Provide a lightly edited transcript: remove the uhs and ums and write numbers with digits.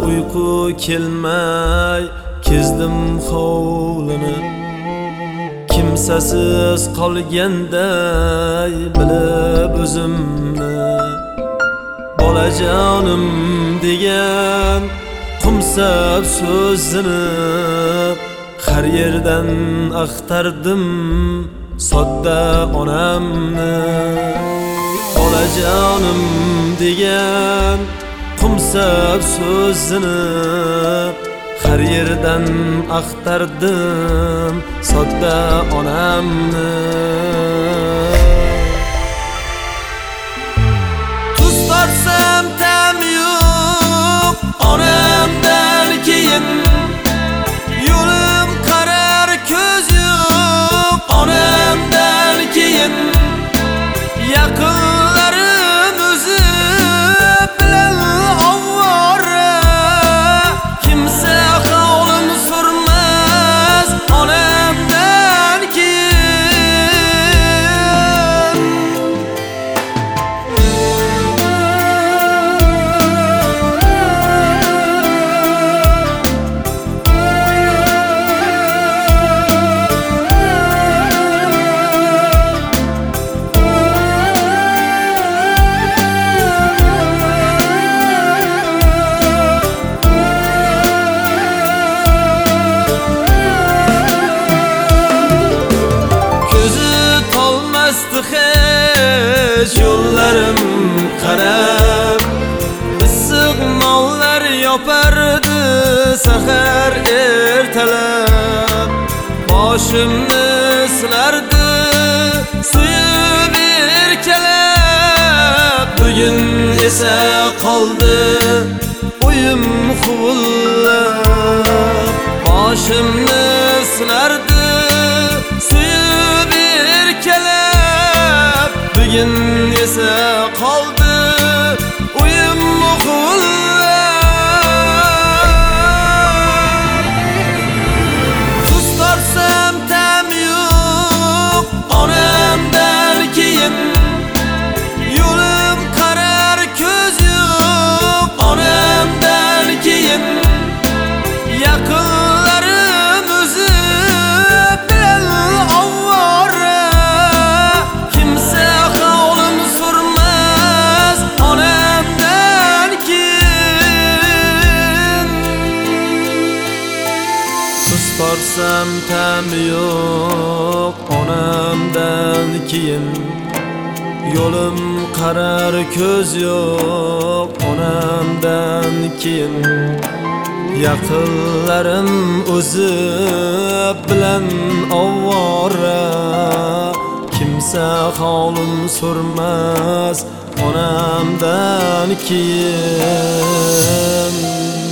uyqu kelmay kezdim hovlini, kimsasiz qolganday bilib o'zimni. Bolajonim degan qumsab so'zini har yerdan axtardim sodda onamni. Bolajonim degan qumsab so'zini har yerdan axtardim sodda onamni. Tuz tortsam tam yo'q onamdan keyin, yo'lim qarar ko'z yo'q onamdan keyin. Yaqinlarim o'zi bilan ovora, kimsa holim so'rmas onamdan keyin. Hech yo'llarim qarab, issiq nonlar yopardi sahar ertalab. Boshimni silardi suyib erkalab, bugun esa qoldi o'yim huvullab. Boshimni silardi suyib erkalab, bugun esa qoldi o'yim huvullab. Tuz tortsam tam yo'q onamdan keyin, yo'lim qarar ko'z yo'q onamdan keyin. Yaqinlarim o'zi bilan ovora, kimsa holim so'rmas onamdan keyin. Tuz tortsam tam yo'q onamdan keyin, yo'lim qarar ko'z yo'q onamdan keyin. Yaqinlarim o'zi bilan ovora, kimsa holim so'rmas onamdan keyin.